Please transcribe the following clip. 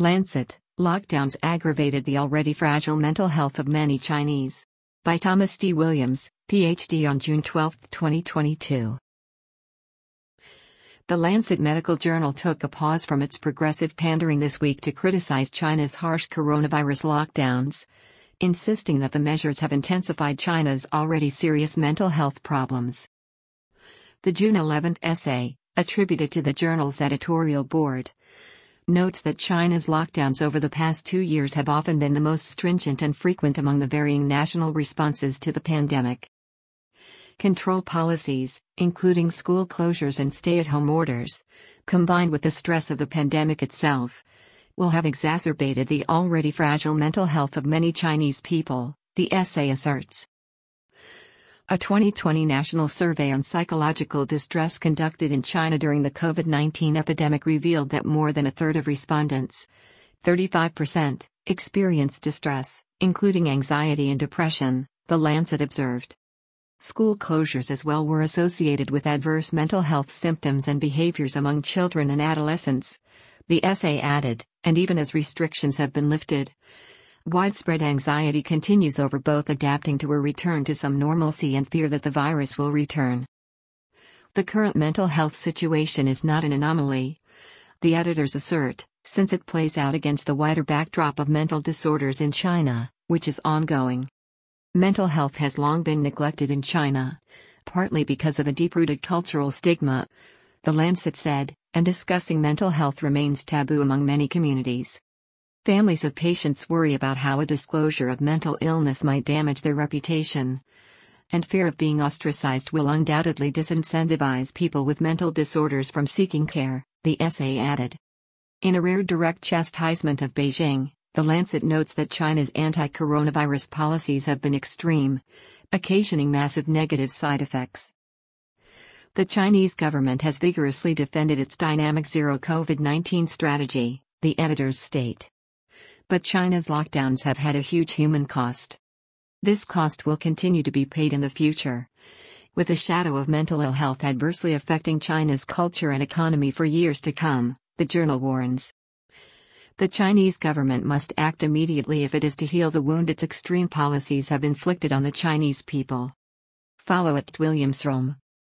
Lancet, lockdowns aggravated the already fragile mental health of many Chinese. By Thomas D. Williams, Ph.D. on June 12, 2022. The Lancet Medical Journal took a pause from its progressive pandering this week to criticize China's harsh coronavirus lockdowns, insisting that the measures have intensified China's already serious mental health problems. The June 11 essay, attributed to the journal's editorial board, notes that China's lockdowns over the past 2 years have often been the most stringent and frequent among the varying national responses to the pandemic. Control policies, including school closures and stay-at-home orders, combined with the stress of the pandemic itself, will have exacerbated the already fragile mental health of many Chinese people, the essay asserts. A 2020 national survey on psychological distress conducted in China during the COVID-19 epidemic revealed that more than a third of respondents, 35%, experienced distress, including anxiety and depression, The Lancet observed. School closures as well were associated with adverse mental health symptoms and behaviors among children and adolescents, the essay added, and even as restrictions have been lifted, widespread anxiety continues over both adapting to a return to some normalcy and fear that the virus will return. The current mental health situation is not an anomaly, the editors assert, since it plays out against the wider backdrop of mental disorders in China, which is ongoing. Mental health has long been neglected in China, partly because of a deep-rooted cultural stigma, The Lancet said, and discussing mental health remains taboo among many communities. Families of patients worry about how a disclosure of mental illness might damage their reputation, and fear of being ostracized will undoubtedly disincentivize people with mental disorders from seeking care, the essay added. In a rare direct chastisement of Beijing, The Lancet notes that China's anti-coronavirus policies have been extreme, occasioning massive negative side effects. The Chinese government has vigorously defended its dynamic zero COVID-19 strategy, the editors state. But China's lockdowns have had a huge human cost. This cost will continue to be paid in the future, with the shadow of mental ill health adversely affecting China's culture and economy for years to come, the journal warns. The Chinese government must act immediately if it is to heal the wound its extreme policies have inflicted on the Chinese people. Follow at Williams Rome.